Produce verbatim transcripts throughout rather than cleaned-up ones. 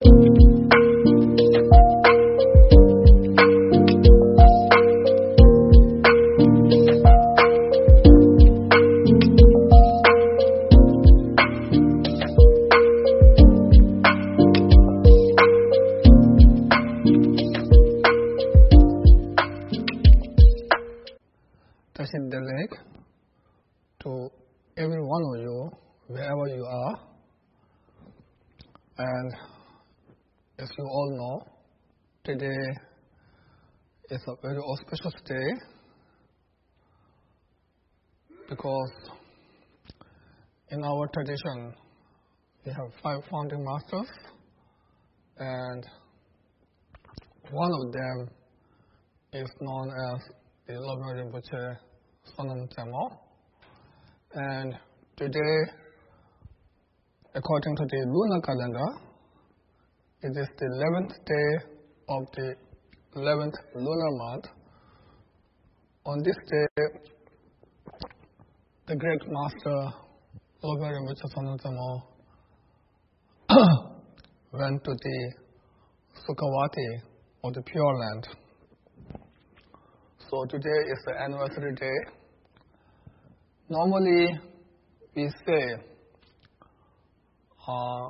Touching the leg to every one of you, wherever you are. And as you all know, today is a very auspicious day because in our tradition we have five founding masters, and one of them is known as the Lobeng Rinpoche Sonam Temo. And today, according to the lunar calendar, it is the eleventh day of the eleventh lunar month. On this day, the great master Lobeng Rinpoche Sonam Temo went to the Sukhavati, or the Pure Land. So today is the anniversary day. Normally, we say uh,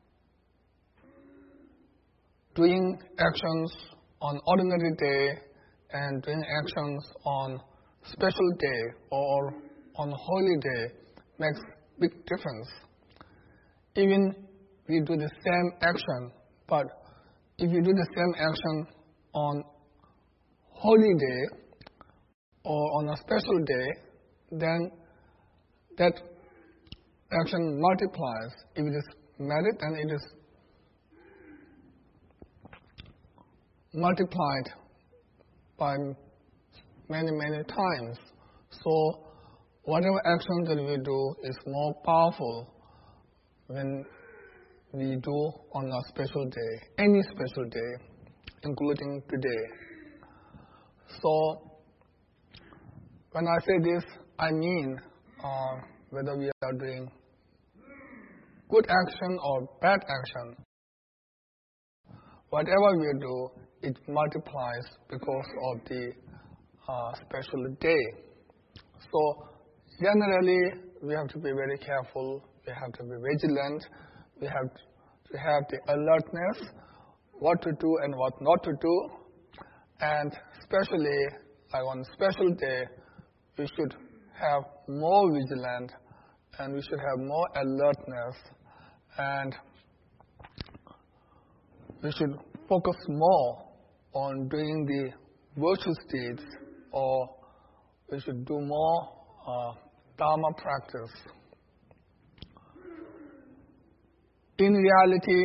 doing actions on ordinary day and doing actions on special day or on holy day makes big difference. Even we do the same action, but if you do the same action on holy day or on a special day, then that action multiplies. If it is merit, then it is multiplied by many, many times. So whatever action that we do is more powerful when we do on a special day, any special day, including today. So when I say this, I mean uh, whether we are doing good action or bad action. Whatever we do, it multiplies because of the uh, special day. So generally, we have to be very careful. We have to be vigilant. We have to have the alertness, what to do and what not to do. And especially, like on special day, we should have more vigilance and we should have more alertness, and we should focus more on doing the virtuous deeds, or we should do more uh, Dharma practice. In reality,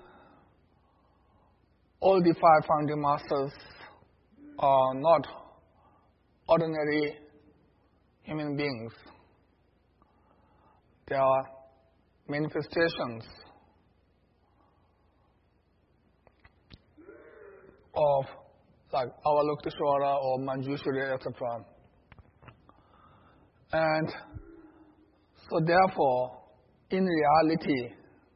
all the five founding masters are not ordinary human beings. They are manifestations of like Avalokiteshvara or Manjushri, et cetera. And so therefore, in reality,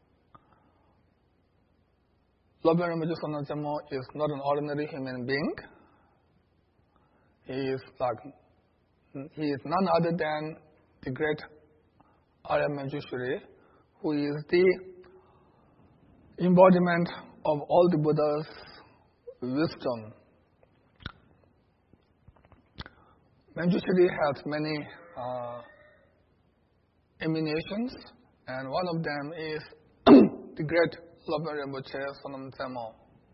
Lobeng Rinpoche Sonam Temo is not an ordinary human being. He is like He is none other than the great Arya Manjushri, who is the embodiment of all the Buddha's wisdom. Manjushri has many uh, emanations, and one of them is the great Lobeng Rinpoche Sonam Temo.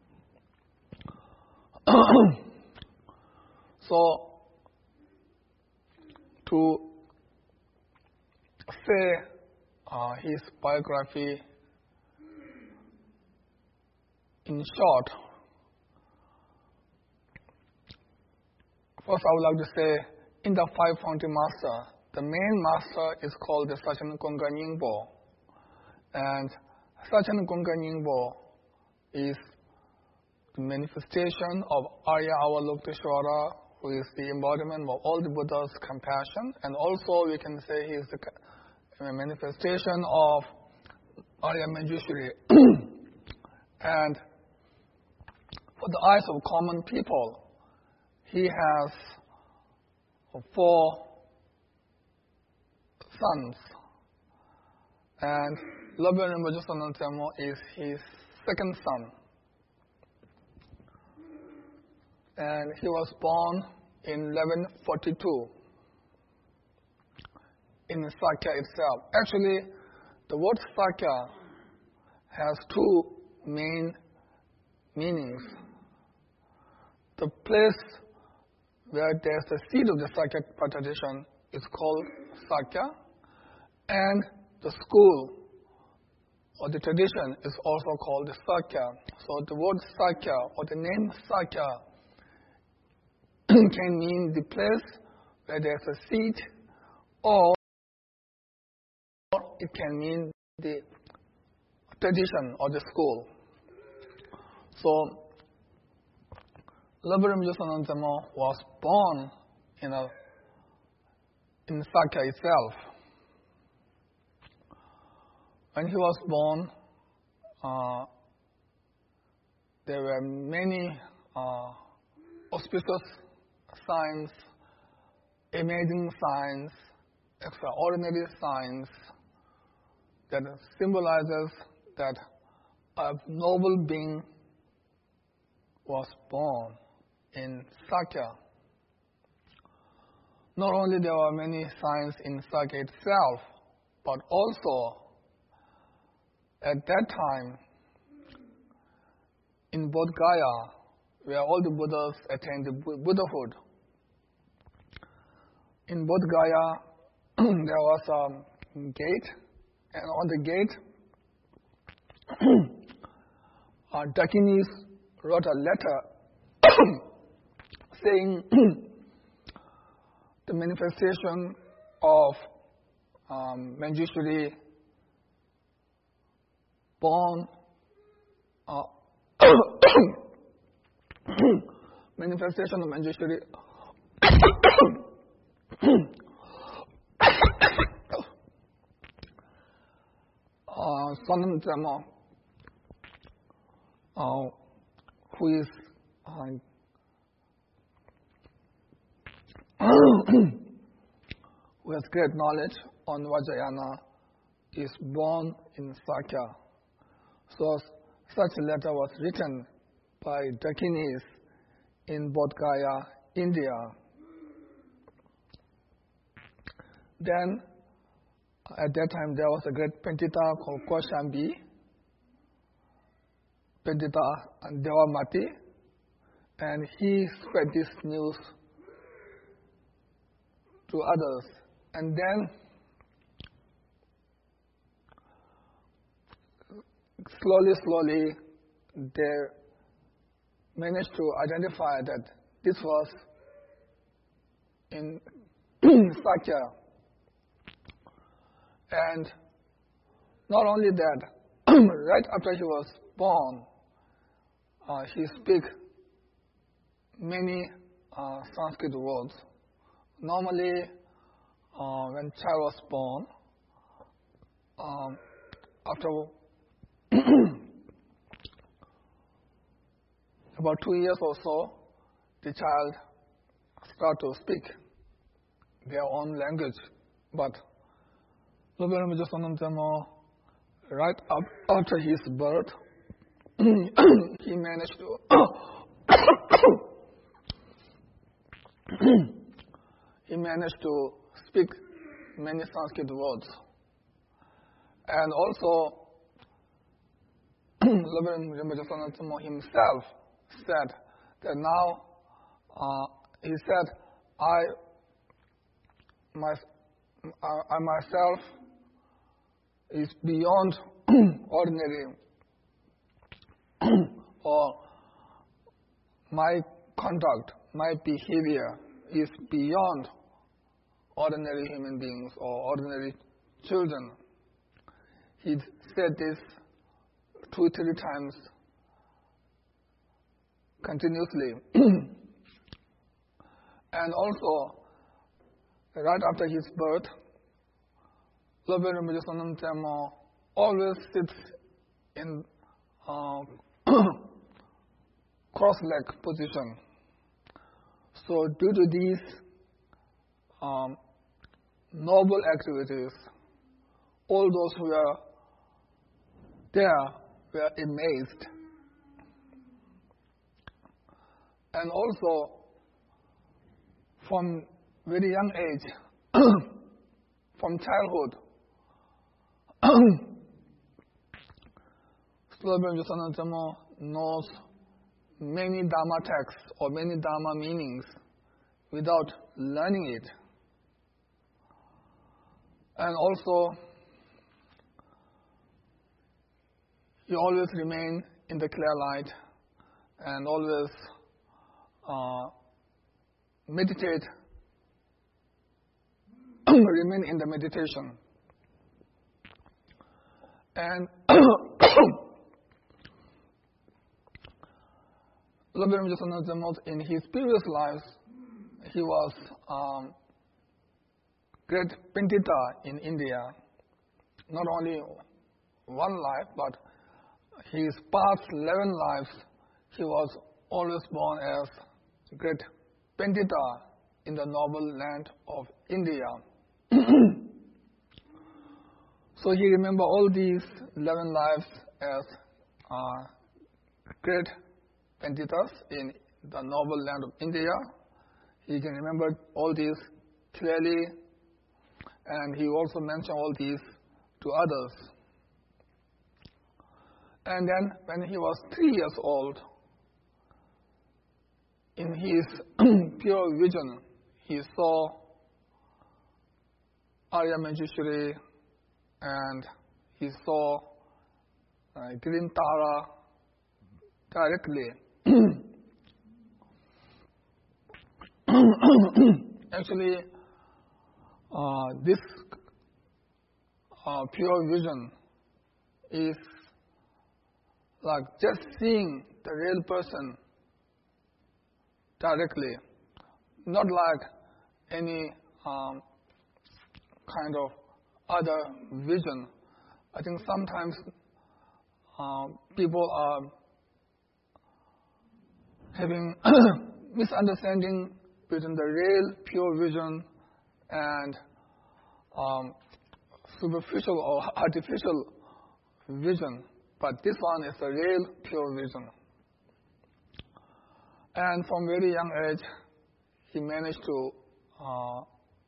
So, to say uh, his biography in short, first I would like to say, in the five founding master, the main master is called the Sachen Gonga Nyingpo, and Sachen Gonga Nyingpo is the manifestation of Arya Avalokiteshvara, who is the embodiment of all the Buddha's compassion, and also we can say he is the manifestation of Arya Manjushri. And for the eyes of common people, he has four sons. And Lobeng Rinpoche Sonam Temo is his second son. And he was born in eleven forty-two in Sakya itself. Actually, the word Sakya has two main meanings. The place where there's the seed of the Sakya tradition is called Sakya, and the school or the tradition is also called the Sakya. So the word Sakya or the name Sakya can mean the place where there's a seed, or it can mean the tradition or the school. So Lobeng Rinpoche Sonam Temo was born in a in Sakya itself. When he was born, uh, there were many uh, auspicious signs, amazing signs, extraordinary signs that symbolizes that a noble being was born in Sakya. Not only there were many signs in Sakya itself, but also at that time in Bodh Gaya, where all the Buddhas attained the Buddhahood. In Bodh Gaya, there was a gate, and on the gate, uh, Dakinis wrote a letter saying the manifestation of um, Manjushri born, uh, manifestation of Manjushri uh, Sonam Temo, uh, who is uh, who has great knowledge on Vajrayana, is born in Sakya. So such a letter was written by Dakinis in Bodh Gaya, India. Then, at that time, there was a great Pentita called Koshambi, Pentita and Dewamati, and he spread this news to others. And then, slowly, slowly, they managed to identify that this was in Sakya. And not only that, right after he was born, uh, he speak many uh, Sanskrit words. Normally, uh, when child was born, um, after about two years or so, the child start to speak their own language. But Lobeng Rinpoche Sonam Temo, right up after his birth, he managed to he managed to speak many Sanskrit words. And also, Lobeng Rinpoche Sonam Temo himself said that now, uh, he said, I, my, I myself is beyond ordinary, or my conduct, my behavior is beyond ordinary human beings or ordinary children. He said this two, three times continuously. And also, right after his birth, Lobeng Rinpoche Sonam Temo always sits in uh, cross-leg position. So due to these um, noble activities, all those who were there were amazed. And also, from very young age, from childhood, Srila Prabhupada Sanatama knows many Dharma texts or many Dharma meanings without learning it. And also, he always remain in the clear light and always uh, meditate, remain in the meditation. And in his previous lives, he was um, great Pandita in India. Not only one life, but his past eleven lives, he was always born as great Pandita in the noble land of India. So he remember all these eleven lives as uh, great Panditas in the noble land of India. He can remember all these clearly, and he also mentioned all these to others. And then when he was three years old, in his pure vision, he saw Arya Manjushri, and he saw uh, Green Tara directly. Actually, uh, this uh, pure vision is like just seeing the real person directly, not like any um, kind of other vision. I think sometimes uh, people are having misunderstanding between the real pure vision and um, superficial or artificial vision. But this one is the real pure vision. And from very young age, he managed to uh,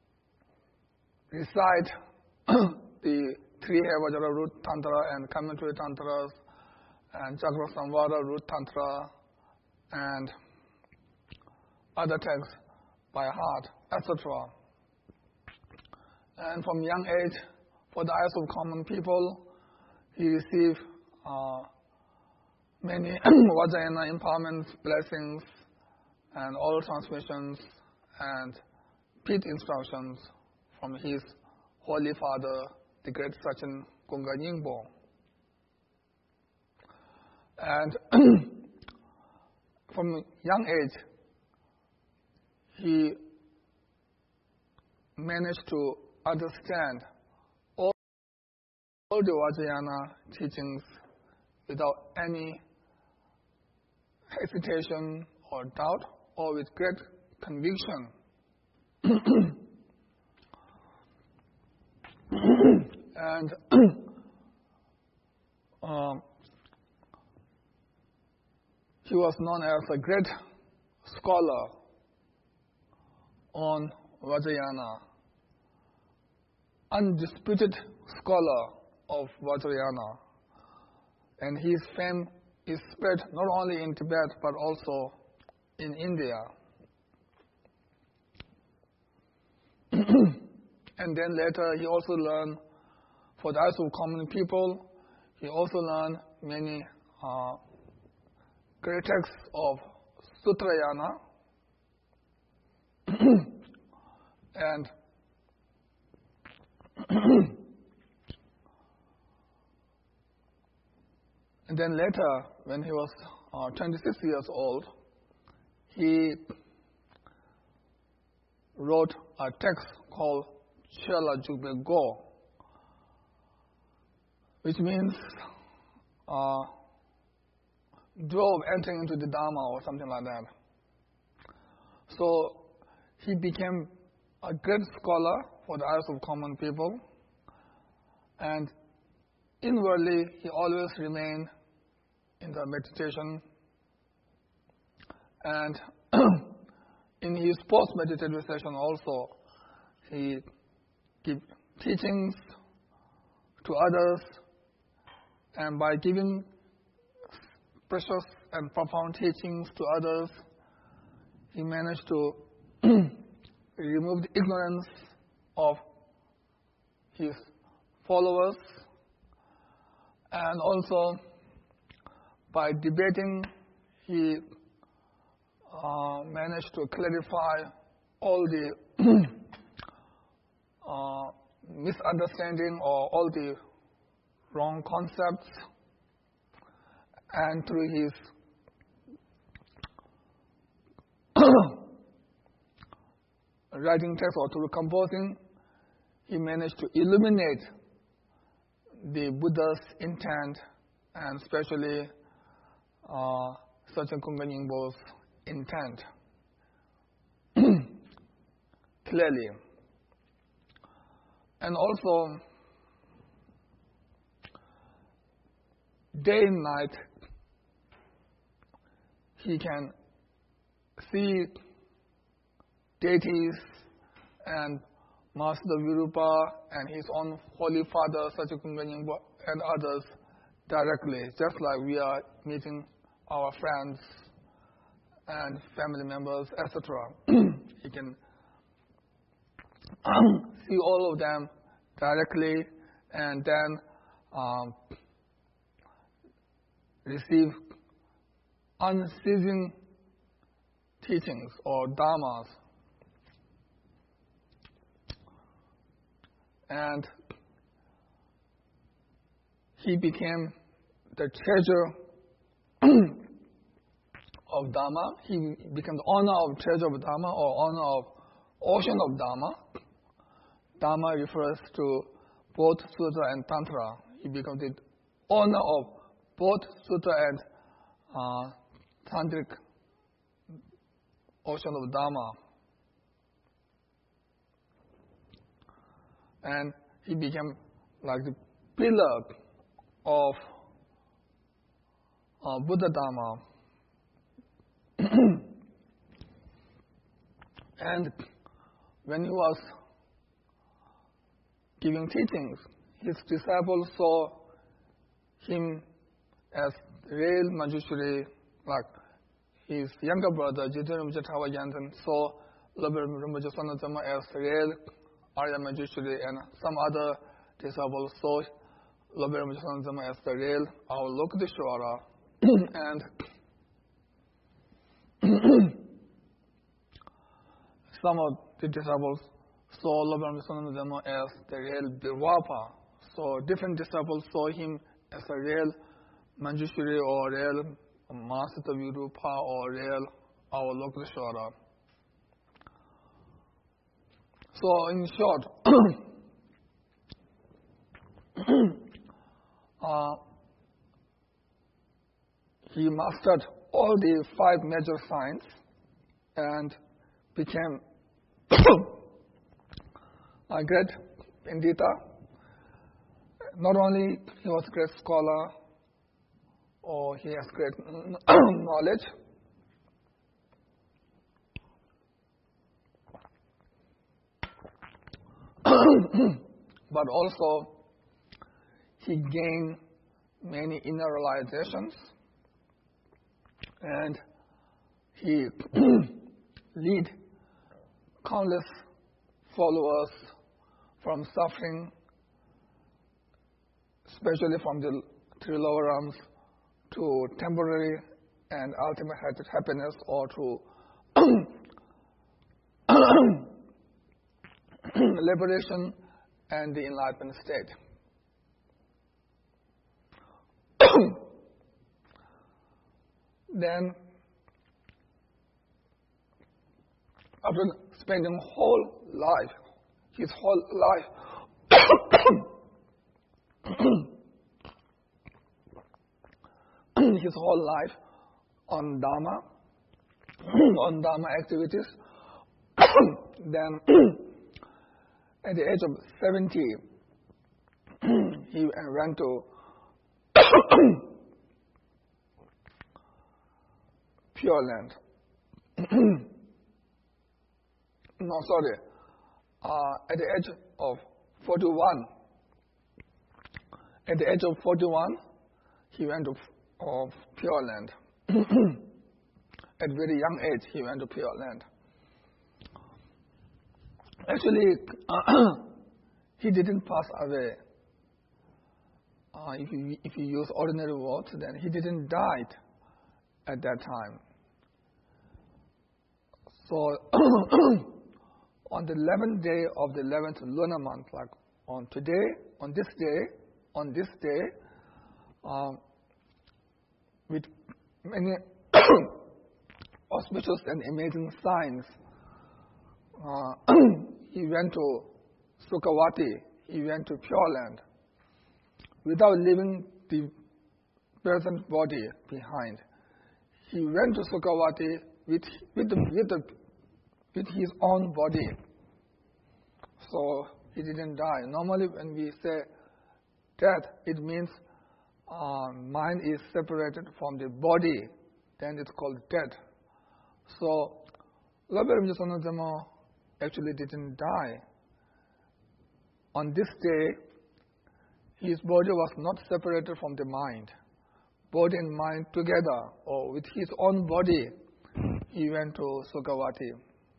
recite the three Vajra root tantra and commentary tantras and Chakra Samvara root tantra and other texts by heart, et cetera. And from young age, for the eyes of common people, he received uh, many Vajrayana empowerment blessings and oral transmissions and pit instructions from his Holy Father, the great Sachin Gunga Nyingpo. And from young age, he managed to understand all, all the Vajrayana teachings without any hesitation or doubt, or with great conviction. And um, he was known as a great scholar on Vajrayana, undisputed scholar of Vajrayana. And his fame is spread not only in Tibet but also in India. And then later he also learned, for the eyes of common people, he also learned many uh, great texts of Sutrayana. And and then later, when he was uh, twenty-six years old, he wrote a text called Chela Jugbe Go, which means uh, drew of entering into the Dharma or something like that. So he became a great scholar for the eyes of common people, and inwardly he always remained in the meditation, and in his post-meditative session also he gave teachings to others, and by giving precious and profound teachings to others, he managed to remove the ignorance of his followers, and also by debating he uh, managed to clarify all the uh, misunderstanding or all the wrong concepts, and through his writing text or through composing, he managed to illuminate the Buddha's intent, and especially uh, Sachin Kumbhan Yingpo's intent clearly. And also, day and night, he can see deities and Master Virupa and his own Holy Father, Sachin Kumbhan Yingpo, and others directly, just like we are meeting our friends and family members, et cetera. He can see all of them directly, and then um, receive unceasing teachings or dharmas. And he became the treasure of Dharma. He became the owner of treasure of Dharma, or owner of ocean of Dharma. Dharma refers to both Sutra and Tantra. He became the owner of both Sutra and uh, Tantric ocean of Dharma. And he became like the pillar of uh, Buddha Dharma. And when he was giving teachings, his disciples saw him as real Manjushri, like his younger brother, Jiddu Rinpoche Tawa Yanten, saw Lobel Rinpoche Sonatama as real Arya Manjushri, and some other disciples saw Lobel Rinpoche Sonatama as the real Avalokiteshvara. And some of the disciples saw Lobel Rinpoche Sonatama as the real Birwapa. So different disciples saw him as a real Manjushri or real Master Virupa or real Avalokiteshvara. So in short, uh, he mastered all the five major signs and became a great Pandita. Not only he was a great scholar, or he has great knowledge, but also he gained many inner realizations, and he lead countless followers from suffering, especially from the three lower realms, to temporary and ultimate happiness, or to liberation and the enlightenment state. Then, after spending whole life, his whole life, his whole life on Dharma, on Dharma activities. Then, at the age of seventy, he went to Pure Land. No, sorry. Uh, at the age of forty-one, at the age of forty-one, he went to of Pure Land. At very young age, he went to Pure Land. Actually, uh, he didn't pass away. Uh, if you if you use ordinary words, then he didn't die at that time. So on the eleventh day of the eleventh lunar month, like on today, on this day, on this day, um, with many auspicious and amazing signs, uh, he went to Sukhavati, he went to Pure Land, without leaving the present body behind. He went to Sukhavati with with the, with, the, with his own body. So he didn't die. Normally when we say death, it means uh, mind is separated from the body, then it's called death. So Lobel Rinpoche Sonadzama actually didn't die. On this day, his body was not separated from the mind. Body and mind together, or with his own body, he went to Sukhavati.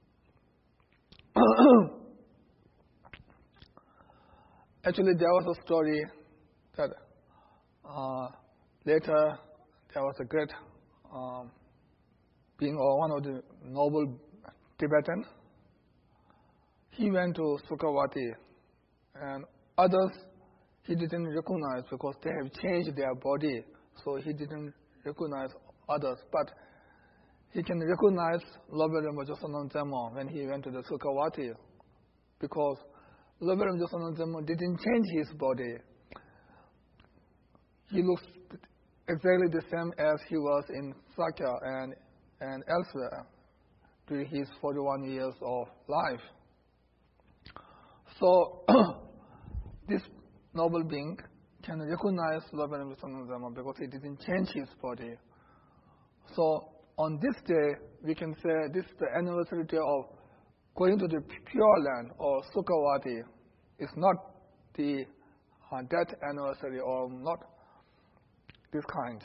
Actually, there was a story that uh, later there was a great um, being, or one of the noble Tibetans. He went to Sukhavati, and others he didn't recognize because they have changed their body, so he didn't recognize others. But he can recognize Lobel Rinpoche Sonadzama when he went to the Sukhavati, because Lobel Rinpoche Sonadzama didn't change his body. He looks exactly the same as he was in Sakya and, and elsewhere during his forty-one years of life. So this noble being can recognize Lobel Rinpoche Sonadzama because he didn't change his body. So on this day, we can say this is the anniversary day of going to the Pure Land or Sukhavati. It's not the uh, death anniversary or not this kind.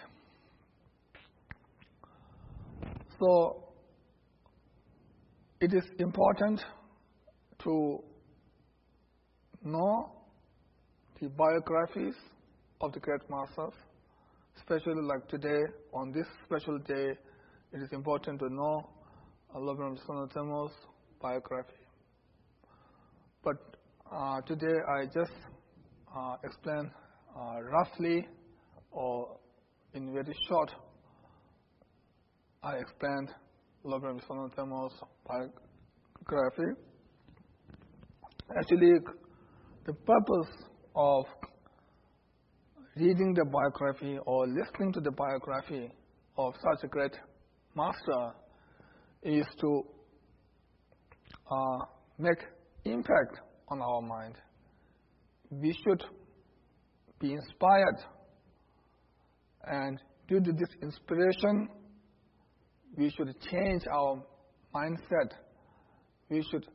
So it is important to know the biographies of the great masters, especially like today, on this special day, it is important to know Lobel Rinpoche Sonadzama's biography. But uh, today I just uh, explain uh, roughly or in very short, I explained Lobel Rinpoche Sonadzama's biography. Actually, the purpose of reading the biography or listening to the biography of such a great master is to uh, make impact on our mind. We should be inspired, and due to this inspiration, we should change our mindset. We should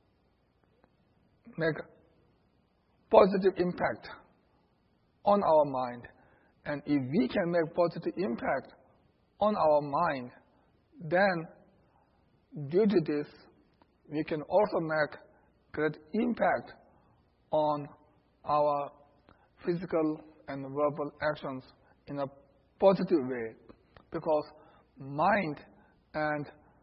make positive impact on our mind. And if we can make positive impact on our mind, then due to this, we can also make great impact on our physical and verbal actions in a positive way, because mind and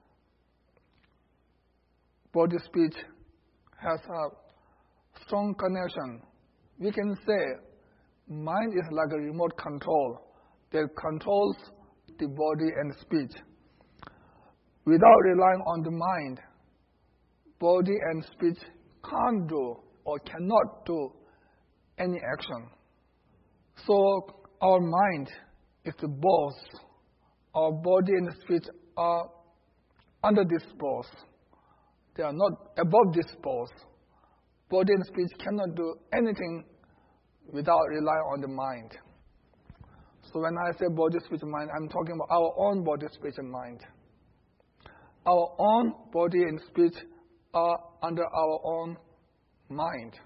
body speech has a strong connection. We can say mind is like a remote control that controls the body and speech. Without relying on the mind, body and speech can't do or cannot do any action. So our mind is the boss our body and spirit are under this pose. They are not above this pose. Body and spirit cannot do anything without relying on the mind. So when I say body, spirit, and mind, I'm talking about our own body, spirit, and mind. Our own body and spirit are under our own mind.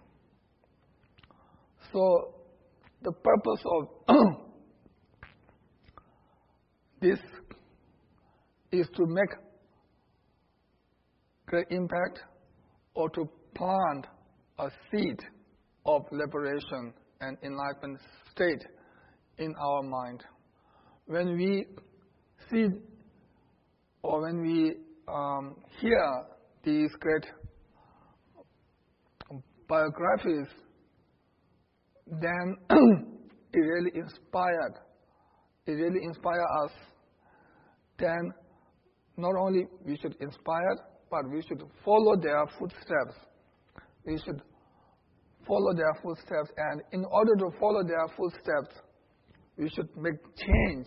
So the purpose of this is to make great impact or to plant a seed of liberation and enlightenment state in our mind. When we see or when we um, hear these great biographies, then it really inspired, it really inspired us. Then not only we should inspire, but we should follow their footsteps. We should follow their footsteps, and in order to follow their footsteps, we should make change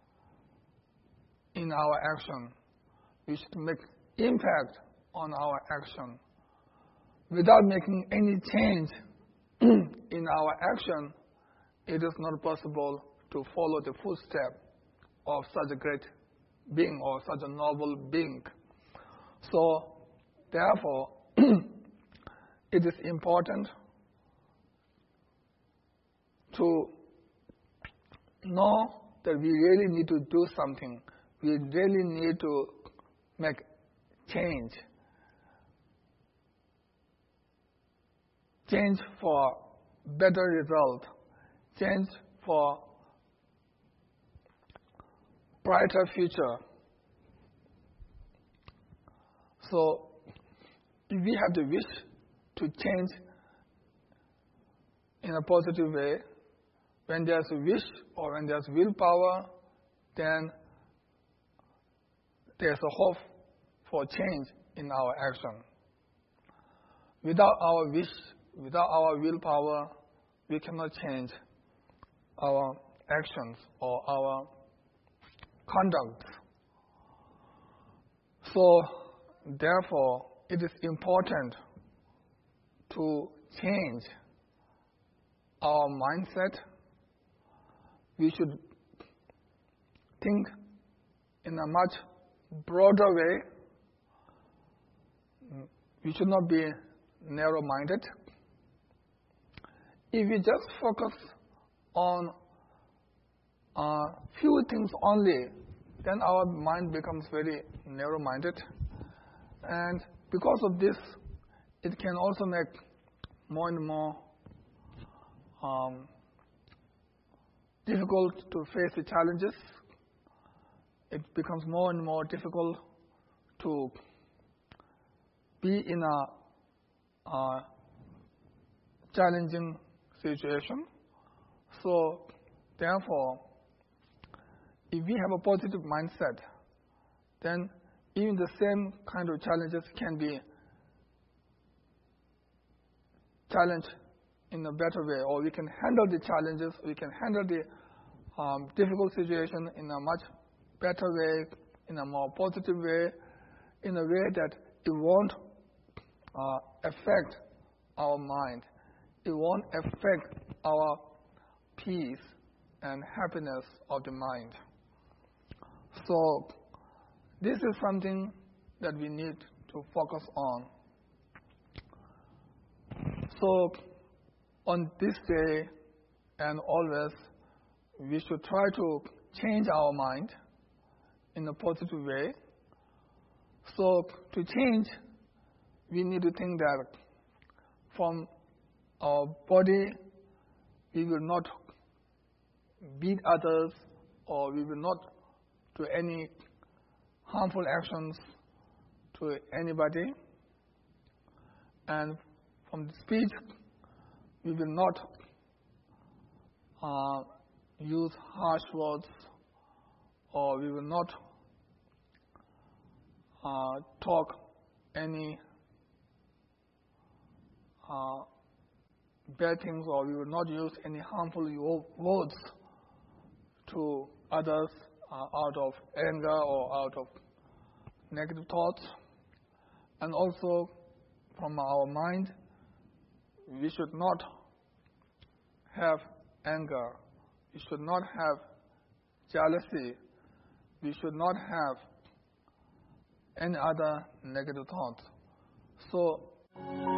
in our action. We should make impact on our action. Without making any change in our action, it is not possible to follow the footsteps of such a great being or such a noble being. So, therefore, it is important to know that we really need to do something. We really need to make change. Change for better result. Change for brighter future. So, if we have the wish to change in a positive way, when there's a wish or when there's willpower, then there's a hope for change in our action. Without our wish, without our willpower, we cannot change our actions or our conduct. So, therefore, it is important to change our mindset. We should think in a much broader way. We should not be narrow-minded. If we just focus on a few things only, then our mind becomes very narrow-minded. And because of this, it can also make more and more um, difficult to face the challenges. It becomes more and more difficult to be in a, a challenging situation. So, therefore, if we have a positive mindset, then even the same kind of challenges can be challenged in a better way, or we can handle the challenges, we can handle the um, difficult situation in a much better way, in a more positive way, in a way that it won't uh, affect our mind. It won't affect our peace and happiness of the mind. So, this is something that we need to focus on. So, on this day and always, we should try to change our mind in a positive way. So, to change, we need to think that from our body, we will not beat others, or we will not do any harmful actions to anybody. And from the speech, we will not uh, use harsh words, or we will not uh, talk any uh, bad things, or we will not use any harmful words to others uh, out of anger or out of negative thoughts. And also from our mind, we should not have anger. We should not have jealousy. We should not have any other negative thoughts. So